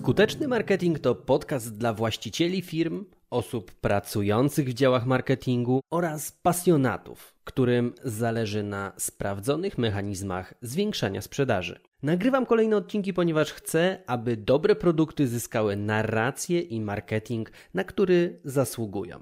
Skuteczny marketing to podcast dla właścicieli firm, osób pracujących w działach marketingu oraz pasjonatów, którym zależy na sprawdzonych mechanizmach zwiększania sprzedaży. Nagrywam kolejne odcinki, ponieważ chcę, aby dobre produkty zyskały narrację i marketing, na który zasługują.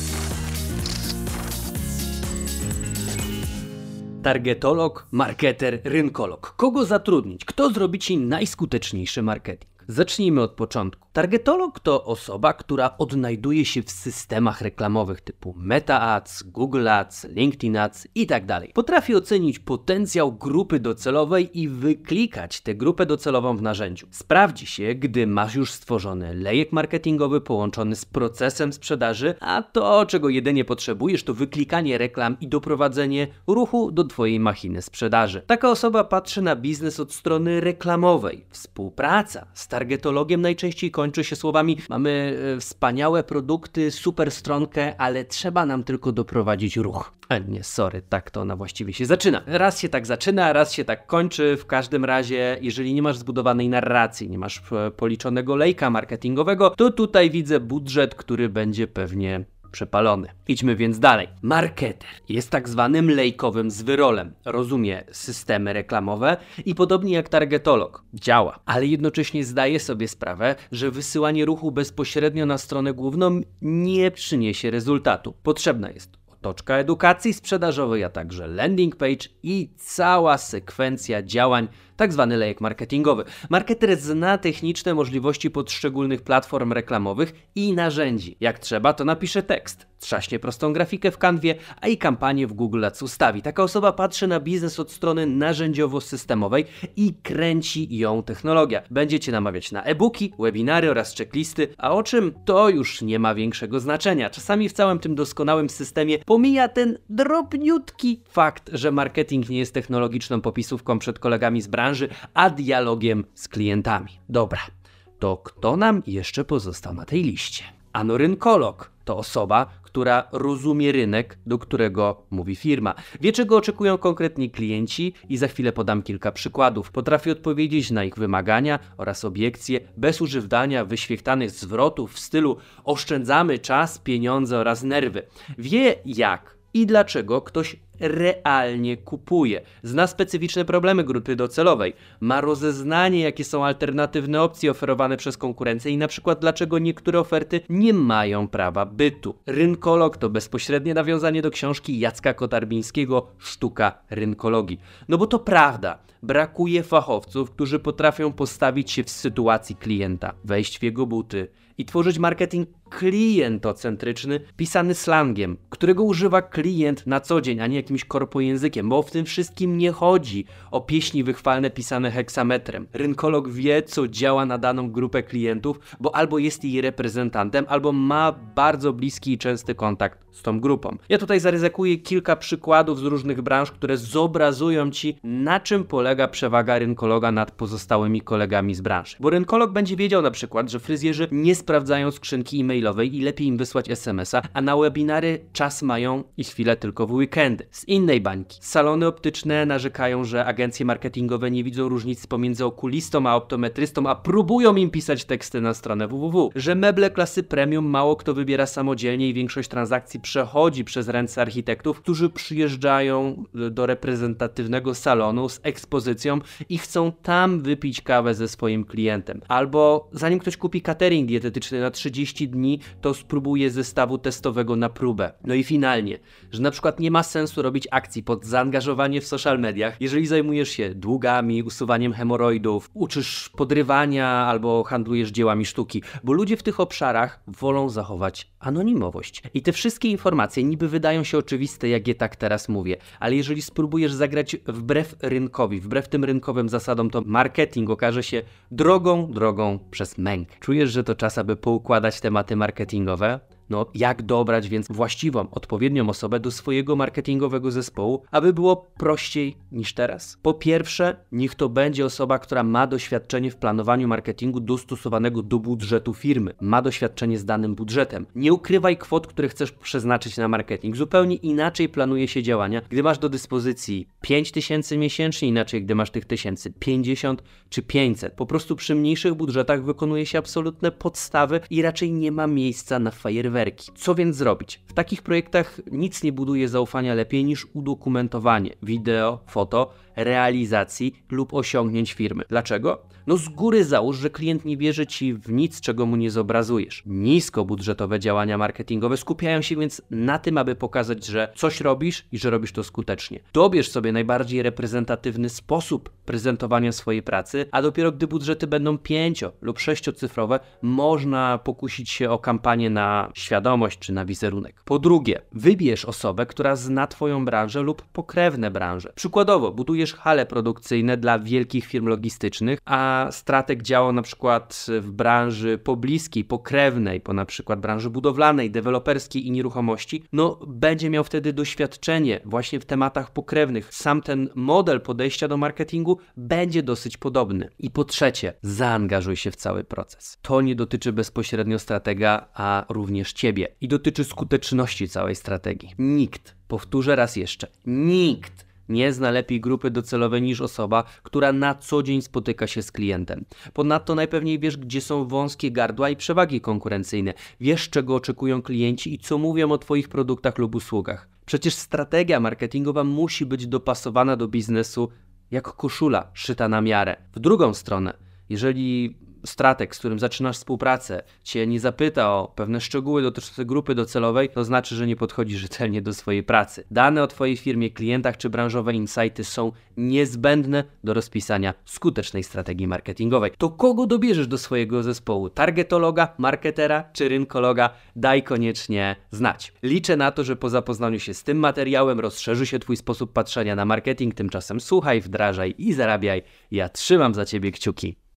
Targetolog, marketer, rynkolog. Kogo zatrudnić? Kto zrobi Ci najskuteczniejszy marketing? Zacznijmy od początku. Targetolog to osoba, która odnajduje się w systemach reklamowych typu Meta Ads, Google Ads, LinkedIn Ads itd. Potrafi ocenić potencjał grupy docelowej i wyklikać tę grupę docelową w narzędziu. Sprawdzi się, gdy masz już stworzony lejek marketingowy połączony z procesem sprzedaży, a to, czego jedynie potrzebujesz, to wyklikanie reklam i doprowadzenie ruchu do Twojej machiny sprzedaży. Taka osoba patrzy na biznes od strony reklamowej. Współpraca z targetologiem najczęściej kończy się słowami: mamy wspaniałe produkty, super stronkę, ale trzeba nam tylko doprowadzić ruch. Nie, sorry, tak to ona właściwie się zaczyna. Raz się tak zaczyna, raz się tak kończy. W każdym razie, jeżeli nie masz zbudowanej narracji, nie masz policzonego lejka marketingowego, to tutaj widzę budżet, który będzie pewnie przepalony. Idźmy więc dalej. Marketer jest tak zwanym lejkowym zwyrolem. Rozumie systemy reklamowe i podobnie jak targetolog działa, ale jednocześnie zdaje sobie sprawę, że wysyłanie ruchu bezpośrednio na stronę główną nie przyniesie rezultatu. Potrzebna jest otoczka edukacji sprzedażowej, a także landing page i cała sekwencja działań, tak zwany lejek marketingowy. Marketer zna techniczne możliwości poszczególnych platform reklamowych i narzędzi. Jak trzeba, to napisze tekst, trzaśnie prostą grafikę w Canwie, a i kampanię w Google Ads ustawi. Taka osoba patrzy na biznes od strony narzędziowo-systemowej i kręci ją technologia. Będzie Cię namawiać na e-booki, webinary oraz checklisty, a o czym to już nie ma większego znaczenia. Czasami w całym tym doskonałym systemie pomija ten drobniutki fakt, że marketing nie jest technologiczną popisówką przed kolegami z branży, a dialogiem z klientami. Dobra, to kto nam jeszcze pozostał na tej liście? Ano rynkolog to osoba, która rozumie rynek, do którego mówi firma. Wie, czego oczekują konkretni klienci i za chwilę podam kilka przykładów. Potrafi odpowiedzieć na ich wymagania oraz obiekcje bez używania wyświechtanych zwrotów w stylu oszczędzamy czas, pieniądze oraz nerwy. Wie, jak i dlaczego ktoś realnie kupuje. Zna specyficzne problemy grupy docelowej. Ma rozeznanie, jakie są alternatywne opcje oferowane przez konkurencję i na przykład dlaczego niektóre oferty nie mają prawa bytu. Rynkolog to bezpośrednie nawiązanie do książki Jacka Kotarbińskiego Sztuka rynkologii. No bo to prawda, brakuje fachowców, którzy potrafią postawić się w sytuacji klienta, wejść w jego buty i tworzyć marketing klientocentryczny, pisany slangiem, którego używa klient na co dzień, a nie jakimś korpojęzykiem, bo w tym wszystkim nie chodzi o pieśni wychwalne pisane heksametrem. Rynkolog wie, co działa na daną grupę klientów, bo albo jest jej reprezentantem, albo ma bardzo bliski i częsty kontakt z tą grupą. Ja tutaj zaryzykuję kilka przykładów z różnych branż, które zobrazują Ci, na czym polega przewaga rynkologa nad pozostałymi kolegami z branży. Bo rynkolog będzie wiedział na przykład, że fryzjerzy nie sprawdzają skrzynki e-mailowej i lepiej im wysłać SMS-a, a na webinary czas mają i chwilę tylko w weekendy. Z innej bańki. Salony optyczne narzekają, że agencje marketingowe nie widzą różnicy pomiędzy okulistą a optometrystą, a próbują im pisać teksty na stronę www. Że meble klasy premium mało kto wybiera samodzielnie i większość transakcji przechodzi przez ręce architektów, którzy przyjeżdżają do reprezentatywnego salonu z ekspozycją i chcą tam wypić kawę ze swoim klientem. Albo zanim ktoś kupi catering dietetyczny na 30 dni, to spróbuje zestawu testowego na próbę. No i finalnie, że na przykład nie ma sensu robić akcji pod zaangażowanie w social mediach, jeżeli zajmujesz się długami, usuwaniem hemoroidów, uczysz podrywania albo handlujesz dziełami sztuki, bo ludzie w tych obszarach wolą zachować anonimowość. I te wszystkie informacje niby wydają się oczywiste, jak je tak teraz mówię, ale jeżeli spróbujesz zagrać wbrew rynkowi, wbrew tym rynkowym zasadom, to marketing okaże się drogą przez mękę. Czujesz, że to czas, aby poukładać tematy marketingowe? No jak dobrać więc właściwą, odpowiednią osobę do swojego marketingowego zespołu, aby było prościej niż teraz? Po pierwsze, niech to będzie osoba, która ma doświadczenie w planowaniu marketingu dostosowanego do budżetu firmy. Ma doświadczenie z danym budżetem. Nie ukrywaj kwot, które chcesz przeznaczyć na marketing. Zupełnie inaczej planuje się działania, gdy masz do dyspozycji 5000 miesięcznie, inaczej gdy masz tych 1050 czy 500. Po prostu przy mniejszych budżetach wykonuje się absolutne podstawy i raczej nie ma miejsca na fajerwerki. Co więc zrobić? W takich projektach nic nie buduje zaufania lepiej niż udokumentowanie wideo, foto, realizacji lub osiągnięć firmy. Dlaczego? No z góry załóż, że klient nie wierzy Ci w nic, czego mu nie zobrazujesz. Niskobudżetowe działania marketingowe skupiają się więc na tym, aby pokazać, że coś robisz i że robisz to skutecznie. Dobierz sobie najbardziej reprezentatywny sposób prezentowania swojej pracy, a dopiero gdy budżety będą 5- lub 6-cyfrowe, można pokusić się o kampanię na świadomość czy na wizerunek. Po drugie, wybierz osobę, która zna Twoją branżę lub pokrewne branże. Przykładowo, budujesz hale produkcyjne dla wielkich firm logistycznych, a strateg działał na przykład w branży pobliskiej, pokrewnej, po na przykład branży budowlanej, deweloperskiej i nieruchomości, no będzie miał wtedy doświadczenie właśnie w tematach pokrewnych. Sam ten model podejścia do marketingu będzie dosyć podobny. I po trzecie, zaangażuj się w cały proces. To nie dotyczy bezpośrednio stratega, a również Ciebie. I dotyczy skuteczności całej strategii. Nikt, powtórzę raz jeszcze, nikt nie zna lepiej grupy docelowej niż osoba, która na co dzień spotyka się z klientem. Ponadto najpewniej wiesz, gdzie są wąskie gardła i przewagi konkurencyjne. Wiesz, czego oczekują klienci i co mówią o Twoich produktach lub usługach. Przecież strategia marketingowa musi być dopasowana do biznesu jak koszula szyta na miarę. W drugą stronę, jeżeli strateg, z którym zaczynasz współpracę, Cię nie zapyta o pewne szczegóły dotyczące grupy docelowej, to znaczy, że nie podchodzi rzetelnie do swojej pracy. Dane o Twojej firmie, klientach czy branżowe insighty są niezbędne do rozpisania skutecznej strategii marketingowej. To kogo dobierzesz do swojego zespołu? Targetologa, marketera czy rynkologa? Daj koniecznie znać. Liczę na to, że po zapoznaniu się z tym materiałem rozszerzy się Twój sposób patrzenia na marketing. Tymczasem słuchaj, wdrażaj i zarabiaj. Ja trzymam za Ciebie kciuki.